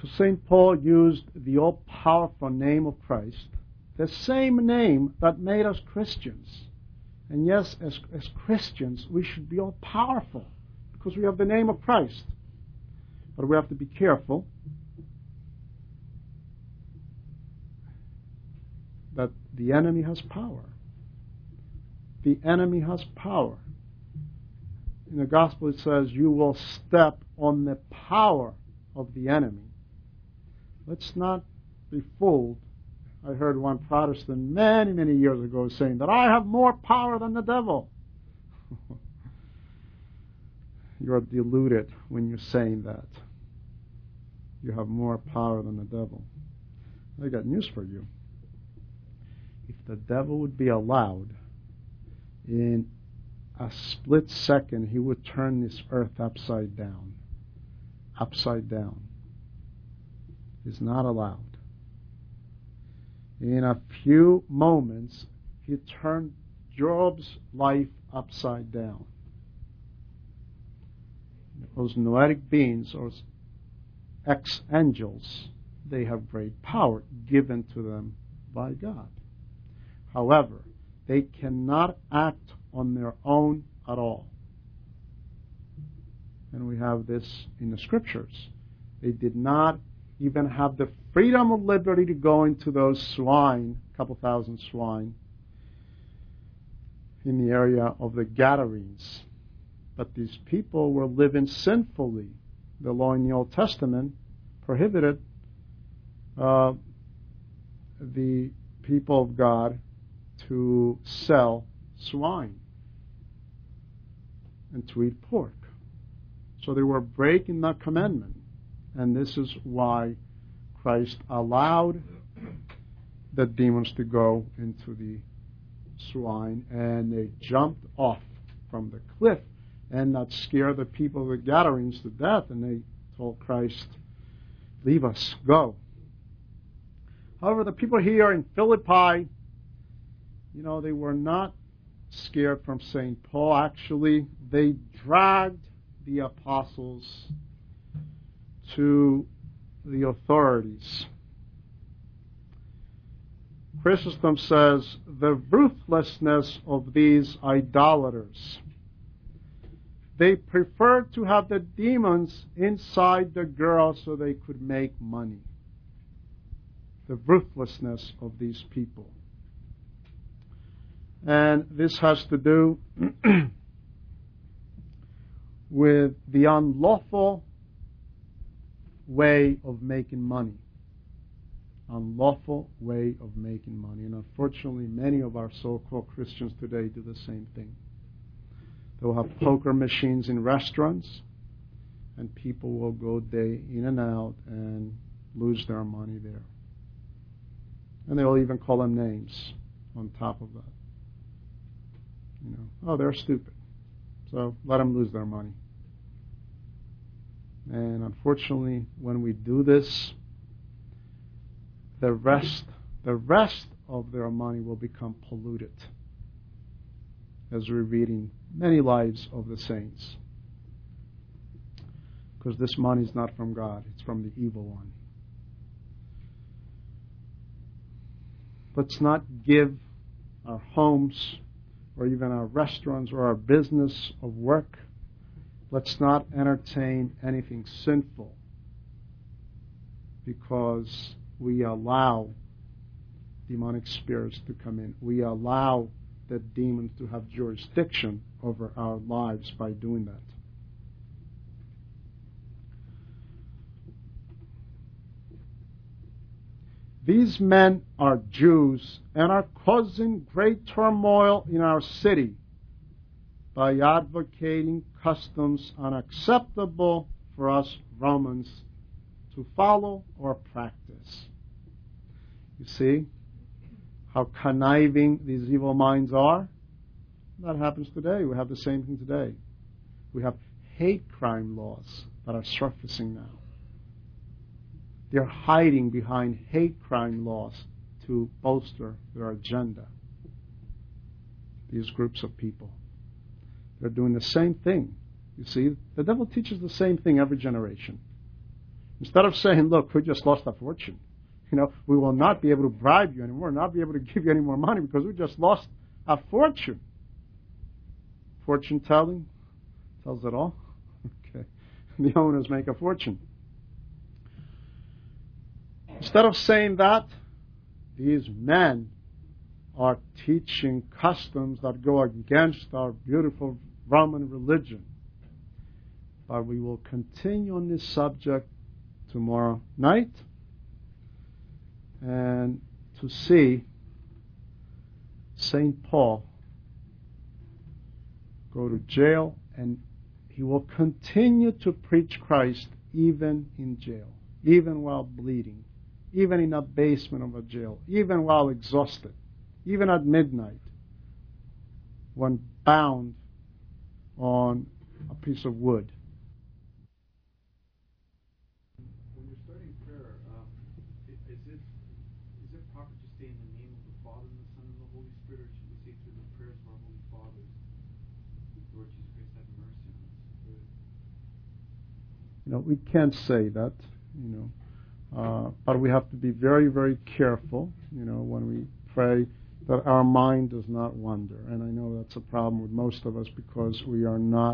So St. Paul used the all-powerful name of Christ, the same name that made us Christians. And yes, as Christians, we should be all-powerful because we have the name of Christ. But we have to be careful that the enemy has power. The enemy has power. In the gospel it says, you will step on the power of the enemy. Let's not be fooled. I heard one Protestant many, many years ago saying that I have more power than the devil. You're deluded when you're saying that. You have more power than the devil. I got news for you. If the devil would be allowed, in a split second, he would turn this earth upside down. Upside down. Is not allowed. In a few moments, he turned Job's life upside down. Those noetic beings, those ex-angels, they have great power given to them by God. However, they cannot act on their own at all. And we have this in the scriptures. They did not even have the freedom of liberty to go into those swine, a couple thousand swine, in the area of the Gadarenes. But these people were living sinfully. The law in the Old Testament prohibited the people of God to sell swine and to eat pork. So they were breaking that commandment. And this is why Christ allowed the demons to go into the swine, and they jumped off from the cliff, and that scared the people of the Gadarenes to death, and they told Christ, leave us, go. However, the people here in Philippi, they were not scared from St. Paul. Actually, they dragged the apostles to the authorities. Chrysostom says, the ruthlessness of these idolaters. They preferred to have the demons inside the girl so they could make money. The ruthlessness of these people. And this has to do with the unlawful way of making money. Unlawful way of making money. And unfortunately, many of our so-called Christians today do the same thing. They'll have poker machines in restaurants, and people will go day in and out and lose their money there. And they'll even call them names on top of that. Oh, they're stupid. So let them lose their money. And unfortunately, when we do this, the rest of their money will become polluted. As we're reading many lives of the saints. Because this money is not from God, it's from the evil one. Let's not give our homes or even our restaurants or our business of work, let's not entertain anything sinful because we allow demonic spirits to come in. We allow the demons to have jurisdiction over our lives by doing that. These men are Jews and are causing great turmoil in our city by advocating customs unacceptable for us Romans to follow or practice. You see how conniving these evil minds are? That happens today. We have the same thing today. We have hate crime laws that are surfacing now. They're hiding behind hate crime laws to bolster their agenda. These groups of people. They're doing the same thing. You see, the devil teaches the same thing every generation. Instead of saying, look, we just lost a fortune. We will not be able to bribe you anymore, not be able to give you any more money because we just lost a fortune. Fortune telling tells it all. Okay. The owners make a fortune. Instead of saying that, these men are teaching customs that go against our beautiful Roman religion. But we will continue on this subject tomorrow night and to see St. Paul go to jail, and he will continue to preach Christ even in jail, even while bleeding, even in a basement of a jail, even while exhausted, even at midnight, when bound on a piece of wood. When you're starting prayer, is it proper to say in the name of the Father and the Son and the Holy Spirit, or should we say through the prayers of our Holy Fathers? Lord Jesus Christ, have mercy on us. We can't say that, but we have to be very, very careful, when we pray, that our mind does not wander. And I know that's a problem with most of us because we are not,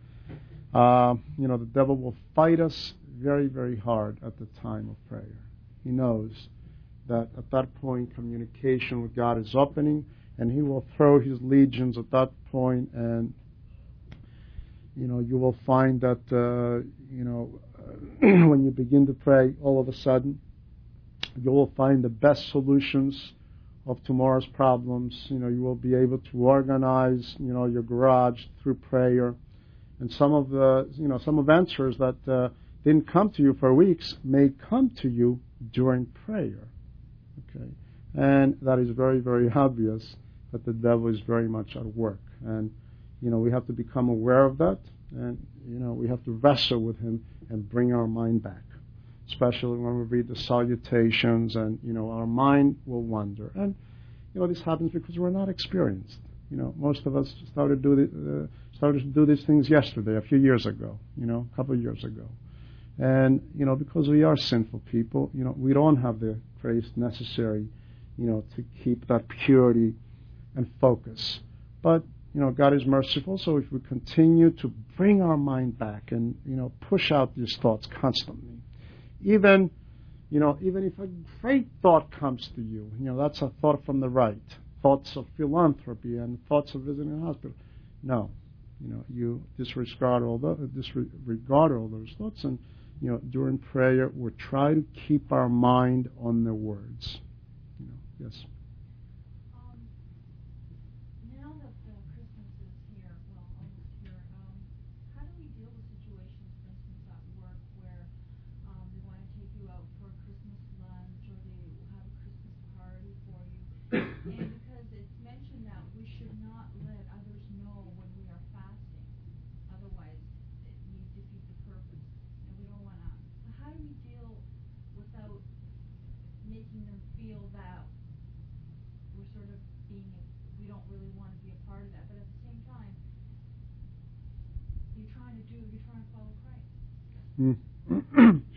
the devil will fight us very, very hard at the time of prayer. He knows that at that point communication with God is opening, and he will throw his legions at that point, and you will find that when you begin to pray, all of a sudden you will find the best solutions of tomorrow's problems. You will be able to organize your garage through prayer, and some of answers that didn't come to you for weeks may come to you during prayer. Okay, and that is very, very obvious that the devil is very much at work, and we have to become aware of that, and we have to wrestle with him and bring our mind back, especially when we read the salutations, and our mind will wander. And this happens because we're not experienced. Most of us started to do these things yesterday, a few years ago, a couple of years ago. And, because we are sinful people, we don't have the grace necessary, to keep that purity and focus. But, God is merciful, so if we continue to bring our mind back and, push out these thoughts constantly, even if a great thought comes to you, that's a thought from the right, thoughts of philanthropy and thoughts of visiting a hospital. No, you disregard all those thoughts, and during prayer we try to keep our mind on the words. Yes. Now that Christmas is here, well, almost here, how do we deal with situations, for instance, at work where they want to take you out for a Christmas lunch, or they have a Christmas party for you, and because it's mentioned that we should not let others know when we are fasting, otherwise it may defeat the purpose, and we don't want to. How do we deal without making them feel that we're sort of we don't really want to be a part of that, but at the same time, you're trying to follow Christ.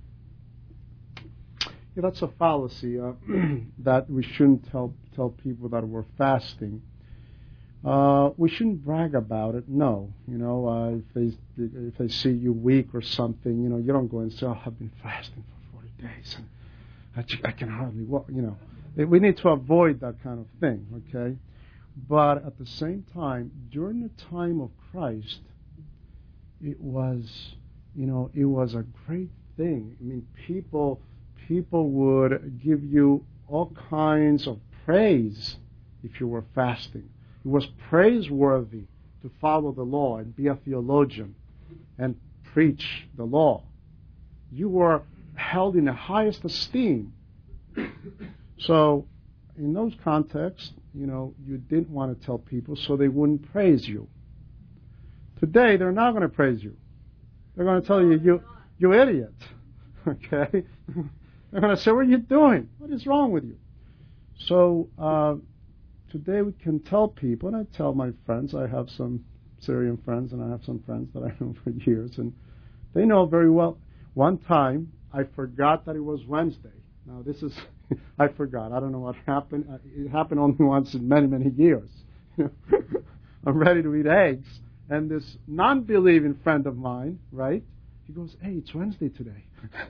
Yeah, that's a fallacy, that we shouldn't tell people that we're fasting. We shouldn't brag about it. No, if they see you weak or something, you don't go and say, "Oh, I've been fasting for 40 days and I can hardly walk." We need to avoid that kind of thing. Okay, but at the same time, during the time of Christ, it was a great thing. I mean, people would give you all kinds of praise if you were fasting. It was praiseworthy to follow the law and be a theologian and preach the law. You were held in the highest esteem. So, in those contexts, you didn't want to tell people so they wouldn't praise you. Today, they're not going to praise you. They're going to tell you, you idiot. Okay? They're going to say, "What are you doing? What is wrong with you?" So, today we can tell people, and I tell my friends, I have some Syrian friends and I have some friends that I know for years, and they know very well One time, I forgot that it was Wednesday. Now, this is, I forgot. I don't know what happened. It happened only once in many, many years. I'm ready to eat eggs. And this non-believing friend of mine, right, he goes, hey, it's Wednesday today.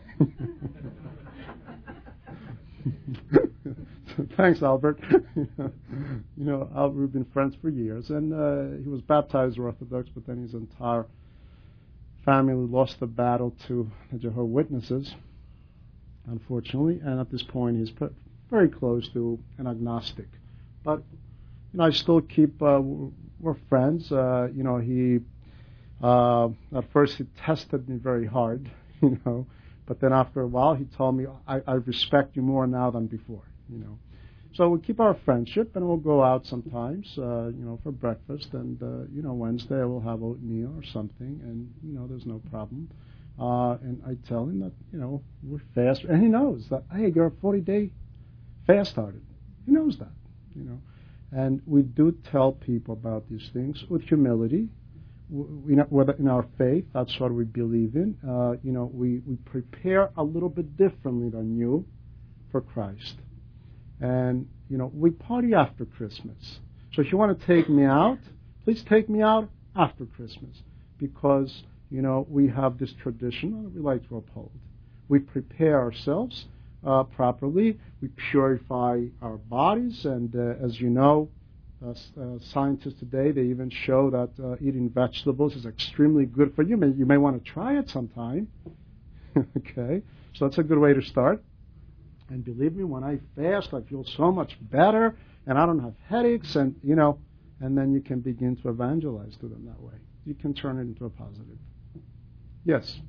Thanks, Albert. Albert, we've been friends for years. And he was baptized Orthodox, but then his entire family lost the battle to the Jehovah's Witnesses, unfortunately. And at this point, he's very close to an agnostic. But I still keep, we're friends. He, at first he tested me very hard, but then after a while he told me, I respect you more now than before, So we keep our friendship, and we'll go out sometimes, for breakfast, and, Wednesday I will have oatmeal or something, and, there's no problem. And I tell him that, we're fast, and he knows that, hey, your 40-day fast started. He knows that, And we do tell people about these things with humility. Whether in our faith, that's what we believe in. We prepare a little bit differently than you for Christ. And, we party after Christmas. So if you want to take me out, please take me out after Christmas. Because, we have this tradition that we like to uphold. We prepare ourselves properly. We purify our bodies, and as you know, scientists today, they even show that eating vegetables is extremely good for you. You may want to try it sometime. Okay, so that's a good way to start. And believe me, when I fast, I feel so much better, and I don't have headaches, and and then you can begin to evangelize to them that way. You can turn it into a positive. Yes.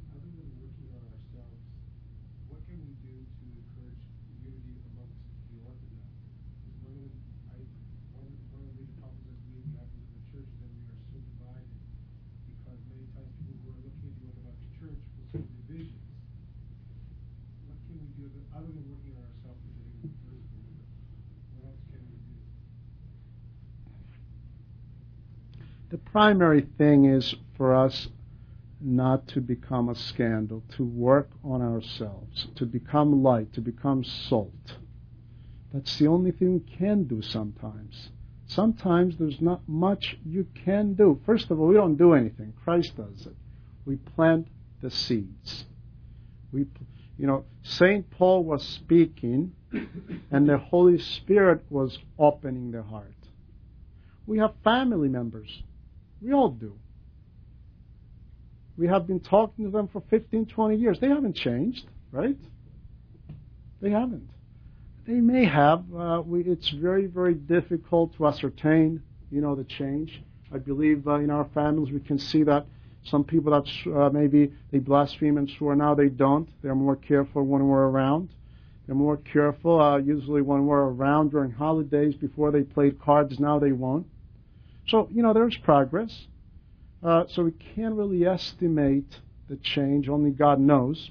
The primary thing is for us not to become a scandal, to work on ourselves, to become light, to become salt. That's the only thing we can do sometimes. Sometimes there's not much you can do. First of all, we don't do anything. Christ does it. We plant the seeds. St. Paul was speaking, and the Holy Spirit was opening their heart. We have family members. We all do. We have been talking to them for 15, 20 years. They haven't changed, right? They haven't. They may have. It's very, very difficult to ascertain, the change. I believe in our families we can see that some people that maybe they blaspheme and swear, now they don't. They're more careful when we're around. They're more careful usually when we're around during holidays. Before they played cards, now they won't. So, there's progress. So we can't really estimate the change. Only God knows.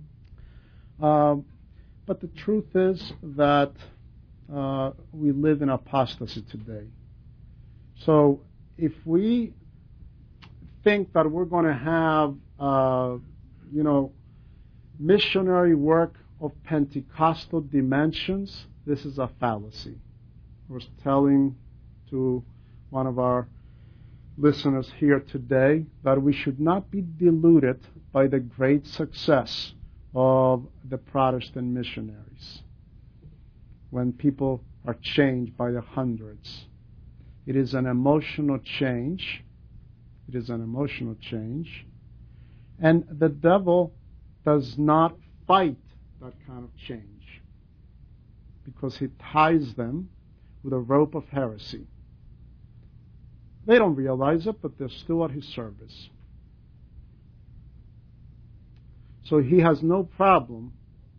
But the truth is that we live in apostasy today. So if we think that we're going to have, missionary work of Pentecostal dimensions, this is a fallacy. I was telling to one of our listeners here today that we should not be deluded by the great success of the Protestant missionaries when people are changed by the hundreds. It is an emotional change. It is an emotional change. And the devil does not fight that kind of change because he ties them with a rope of heresy. They don't realize it, but they're still at his service. So he has no problem,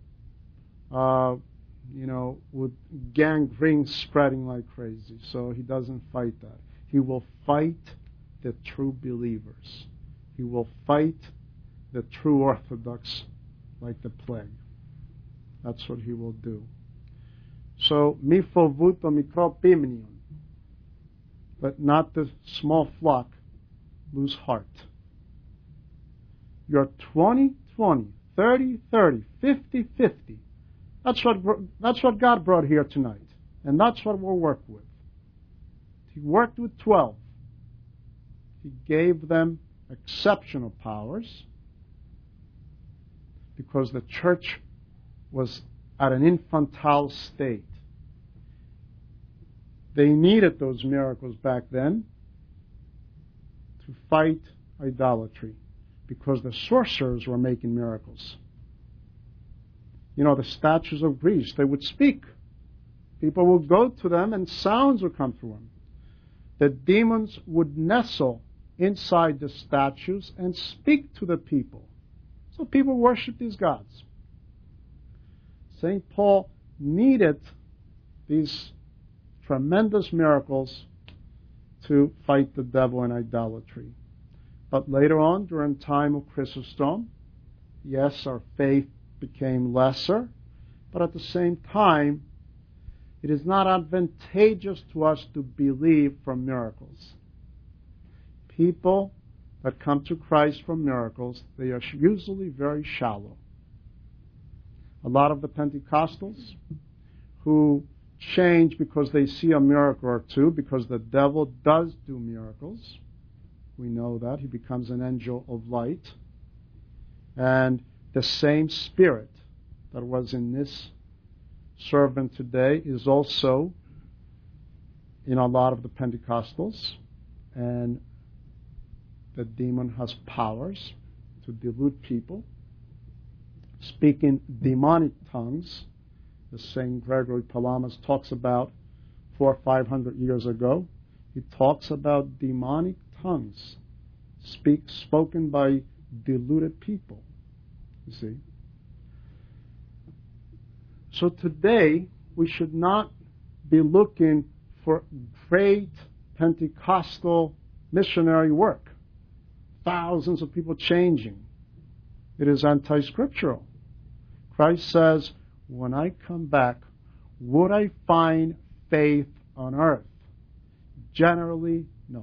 with gangrene spreading like crazy. So he doesn't fight that. He will fight the true believers. He will fight the true Orthodox like the plague. That's what he will do. So, mi fovuto mikropimnion. But not the small flock lose heart. Your 20, 30-30, 50-50. That's what God brought here tonight. And that's what we'll work with. He worked with 12. He gave them exceptional powers because the church was at an infantile state. They needed those miracles back then to fight idolatry because the sorcerers were making miracles. You know, the statues of Greece, they would speak. People would go to them and sounds would come through them. The demons would nestle inside the statues and speak to the people. So people worship these gods. St. Paul needed these tremendous miracles to fight the devil and idolatry. But later on, during the time of Chrysostom, yes, our faith became lesser, but at the same time, it is not advantageous to us to believe from miracles. People that come to Christ from miracles, they are usually very shallow. A lot of the Pentecostals who change because they see a miracle or two, because the devil does do miracles. We know that. He becomes an angel of light. And the same spirit that was in this servant today is also in a lot of the Pentecostals. And the demon has powers to delude people. Speaking demonic tongues, the St. Gregory Palamas talks about 400 or 500 years ago. He talks about demonic tongues spoken by deluded people. You see? So today, we should not be looking for great Pentecostal missionary work. Thousands of people changing. It is anti-scriptural. Christ says, when I come back, would I find faith on earth? Generally, no.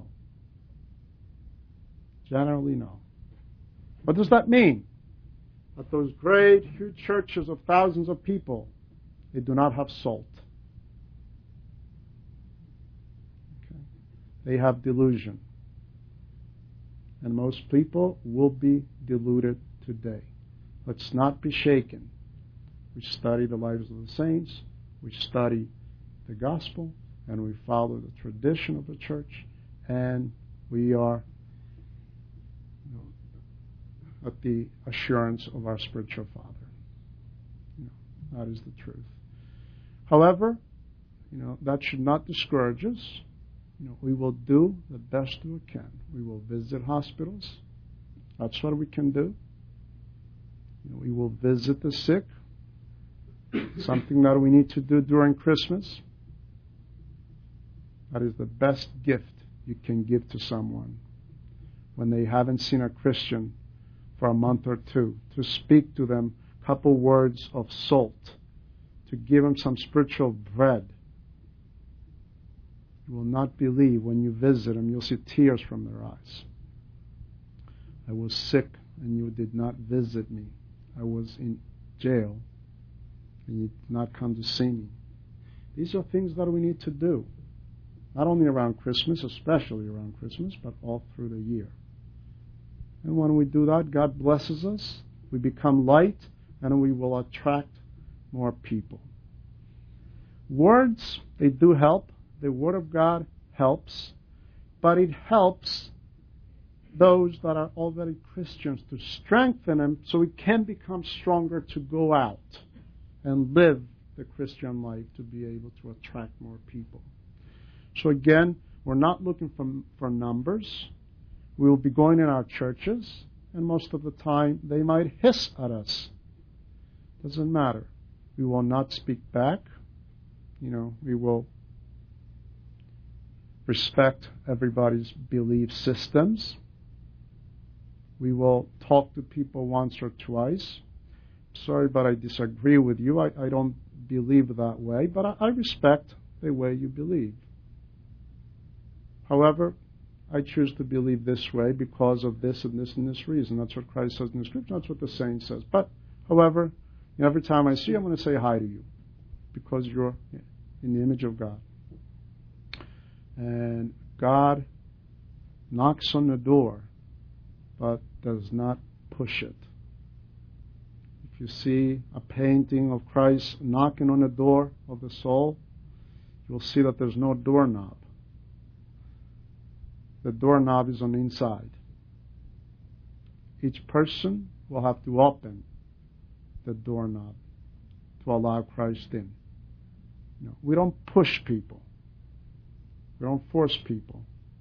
Generally, no. What does that mean? That those great, huge churches of thousands of people, they do not have salt. Okay. They have delusion. And most people will be deluded today. Let's not be shaken. We study the lives of the saints, we study the gospel, and we follow the tradition of the church, and we are at the assurance of our spiritual Father. That is the truth. However, that should not discourage us. We will do the best we can. We will visit hospitals. That's what we can do. We will visit the sick. Something that we need to do during Christmas. That is the best gift you can give to someone when they haven't seen a Christian for a month or two. To speak to them a couple words of salt. To give them some spiritual bread. You will not believe when you visit them, you'll see tears from their eyes. I was sick and you did not visit me. I was in jail and you did not come to see me. These are things that we need to do. Not only around Christmas, especially around Christmas, but all through the year. And when we do that, God blesses us. We become light and we will attract more people. Words, they do help. The Word of God helps. But it helps those that are already Christians to strengthen them so we can become stronger to go out and live the Christian life to be able to attract more people. So again, we're not looking for numbers. We will be going in our churches, and most of the time they might hiss at us. Doesn't matter. We will not speak back. We will respect everybody's belief systems. We will talk to people once or twice. Sorry, but I disagree with you. I don't believe that way, but I respect the way you believe. However, I choose to believe this way because of this and this and this reason. That's what Christ says in the Scripture. That's what the saint says. But However, every time I see you, I'm going to say hi to you because you're in the image of God. And God knocks on the door, but does not push it. If you see a painting of Christ knocking on the door of the soul, you'll see that there's no doorknob. The doorknob is on the inside. Each person will have to open the doorknob to allow Christ in. We don't push people. We don't force people.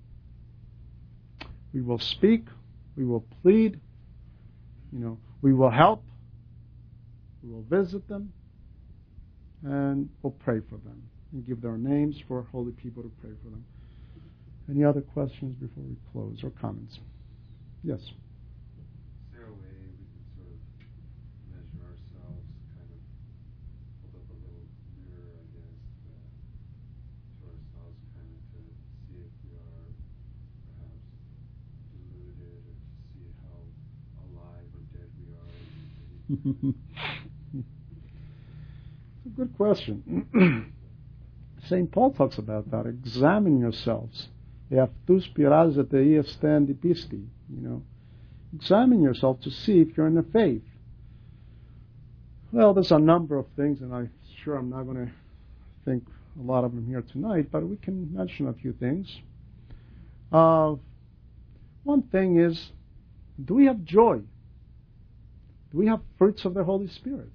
We will speak. We will plead. We will help. We will visit them. And we'll pray for them. And give their names for holy people to pray for them. Any other questions before we close or comments? Yes. Is there a way we can sort of measure ourselves, kind of hold up a little mirror, I guess, to ourselves, kind of to see if we are perhaps deluded, or to see how alive or dead we are? It's a good question. St. Paul talks about that. Examine yourselves. Examine yourself to see if you're in the faith. Well, there's a number of things, and I'm sure I'm not going to think a lot of them here tonight, but we can mention a few things. One thing is, do we have joy? Do we have fruits of the Holy Spirit?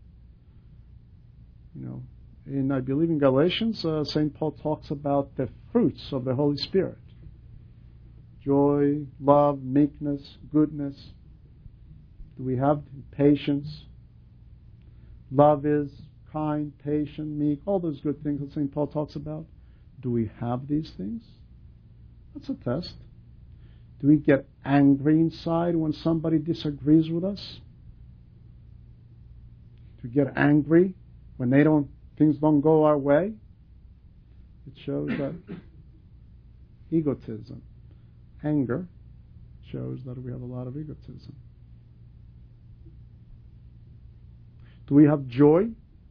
I believe in Galatians, St. Paul talks about the fruits of the Holy Spirit. Joy, love, meekness, goodness. Do we have patience? Love is kind, patient, meek, all those good things that St. Paul talks about. Do we have these things? That's a test. Do we get angry inside when somebody disagrees with us? Do we get angry when things don't go our way? It shows that egotism. Anger shows that we have a lot of egotism. Do we have joy?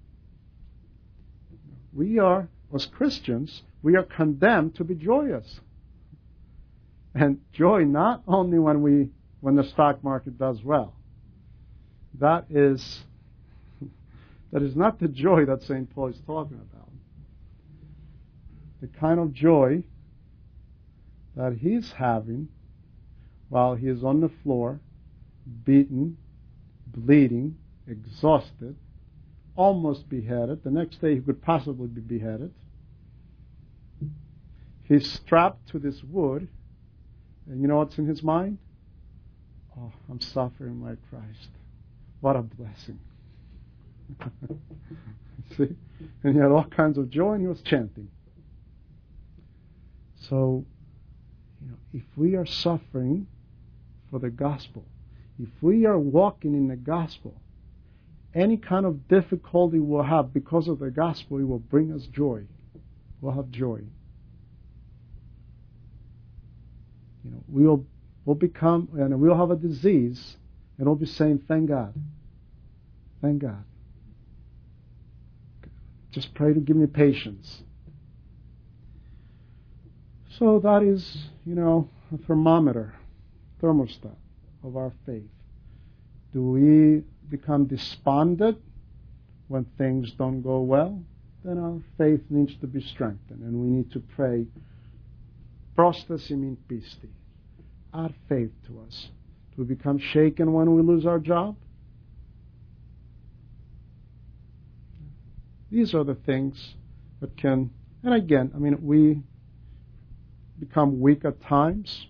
We are, as Christians, we are condemned to be joyous. And joy not only when the stock market does well. That is not the joy that St. Paul is talking about. The kind of joy that he's having while he is on the floor, beaten, bleeding, exhausted, almost beheaded. The next day he could possibly be beheaded. He's strapped to this wood, and you know what's in his mind? Oh, I'm suffering like Christ. What a blessing. See? And he had all kinds of joy, and he was chanting. So, if we are suffering for the gospel, if we are walking in the gospel, any kind of difficulty we'll have because of the gospel, it will bring us joy. We'll have joy. We'll become, and we'll have a disease, and we'll be saying, thank God. Thank God. Just pray to give me patience. So that is, a thermostat of our faith. Do we become despondent when things don't go well? Then our faith needs to be strengthened, and we need to pray, prostas in pisti. Add faith to us. Do we become shaken when we lose our job? These are the things that can, and again, we become weak at times,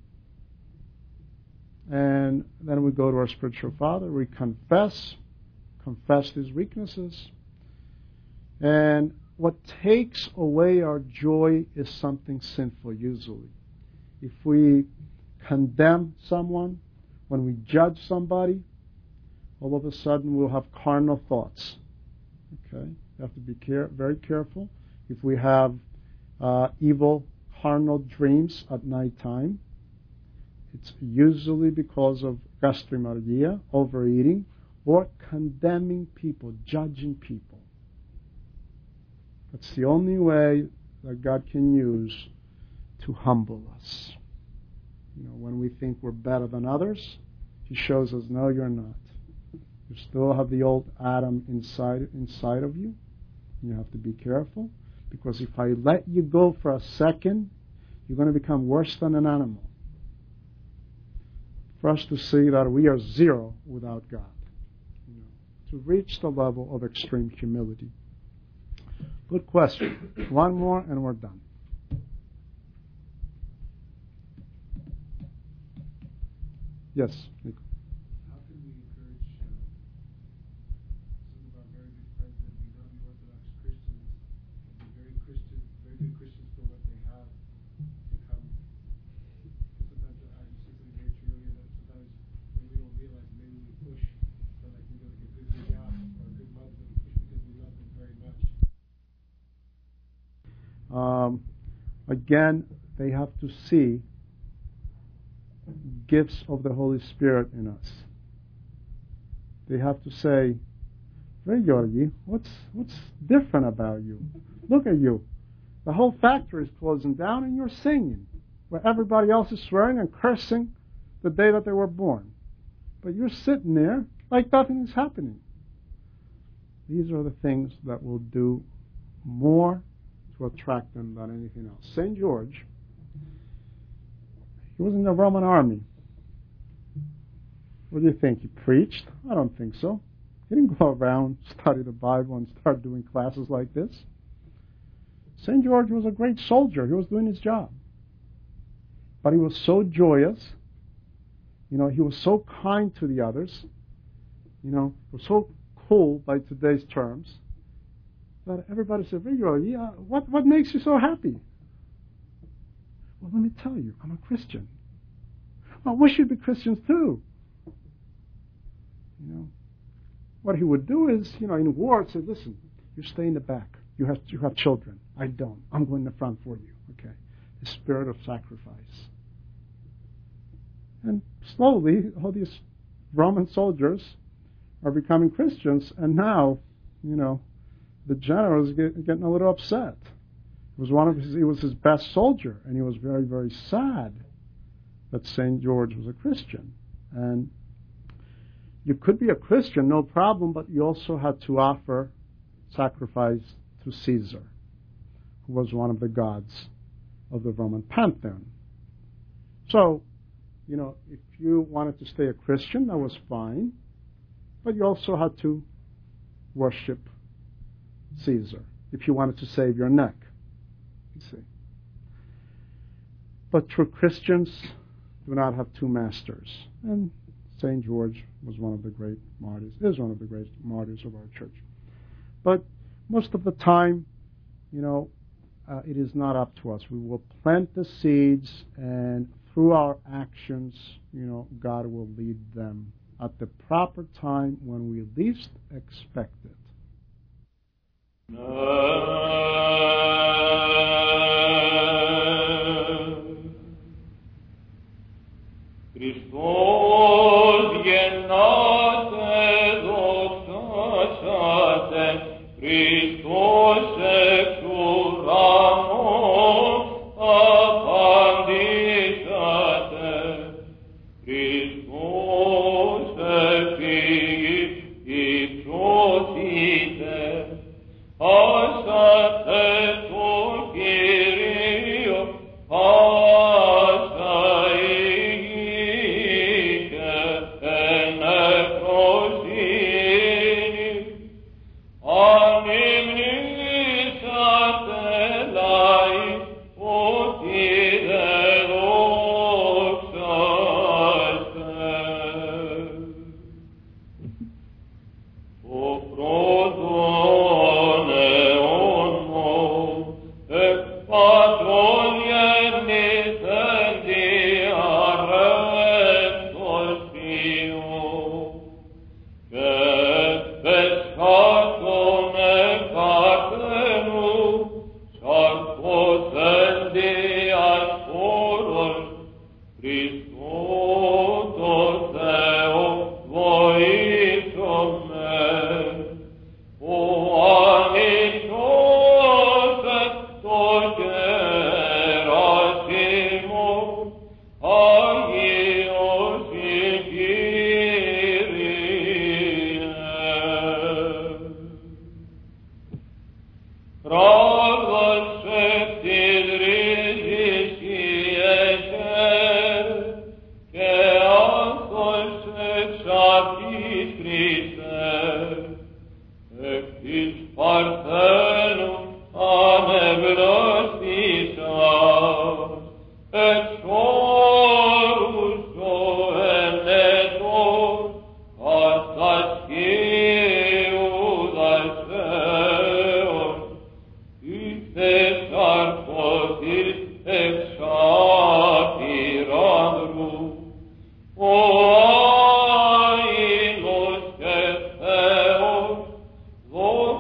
and then we go to our spiritual father, we confess these weaknesses, and what takes away our joy is something sinful usually. If we condemn someone, when we judge somebody, all of a sudden we'll have carnal thoughts. Okay? We have to be very careful. If we have evil carnal dreams at night time, it's usually because of gastrimalgia, overeating, or condemning people, judging people. That's the only way that God can use to humble us. When we think we're better than others, He shows us, no, you're not. You still have the old Adam inside of you. You have to be careful, because if I let you go for a second, you're going to become worse than an animal. For us to see that we are zero without God. To reach the level of extreme humility. Good question. One more and we're done. Yes, Nico. How can we encourage some of our very good friends that may not be Orthodox Christians, and be very good Christians for what they have, to come? Sometimes I said something very true earlier, that sometimes maybe we don't realize, maybe we push for like a good job or a good mother, that we push because we love them very much. Again, they have to see gifts of the Holy Spirit in us. They have to say, "Hey, Georgi, what's different about you? Look at you. The whole factory is closing down and you're singing, where everybody else is swearing and cursing the day that they were born. But you're sitting there like nothing is happening." These are the things that will do more to attract them than anything else. St. George, he was in the Roman army. What do you think? He preached? I don't think so. He didn't go around, study the Bible, and start doing classes like this. St. George was a great soldier. He was doing his job. But he was so joyous. He was so kind to the others. He was so cool by today's terms, that everybody said, what makes you so happy? Well, let me tell you, I'm a Christian. Well, we should be Christians too. What he would do is, in war, say, listen, you stay in the back. You have children. I don't. I'm going in the front for you. Okay? The spirit of sacrifice. And slowly, all these Roman soldiers are becoming Christians, and now, the general is getting a little upset. He was his best soldier, and he was very, very sad that St. George was a Christian. And you could be a Christian, no problem, but you also had to offer sacrifice to Caesar, who was one of the gods of the Roman pantheon. So, if you wanted to stay a Christian, that was fine, but you also had to worship Caesar if you wanted to save your neck. You see. But true Christians do not have two masters. And St. George was one of the great martyrs, is one of the great martyrs of our church. But most of the time, it is not up to us. We will plant the seeds, and through our actions, God will lead them at the proper time when we least expect it.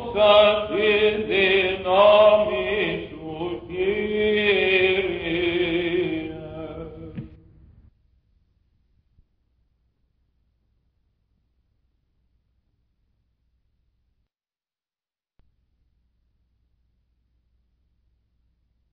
that in the